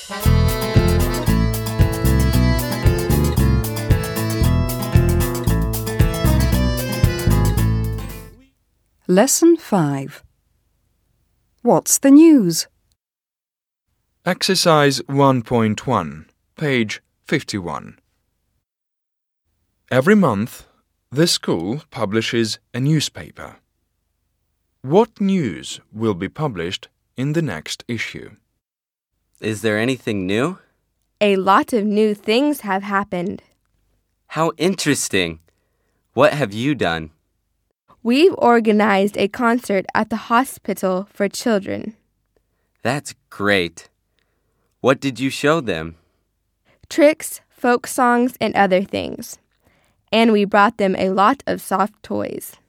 Lesson 5. What's the news? Exercise 1.1, page 51. Every month, the school publishes a newspaper. What news will be published in the next issue? Is there anything new? A lot of new things have happened. How interesting! What have you done? We've organized a concert at the hospital for children. That's great. What did you show them? Tricks, folk songs, and other things. And we brought them a lot of soft toys.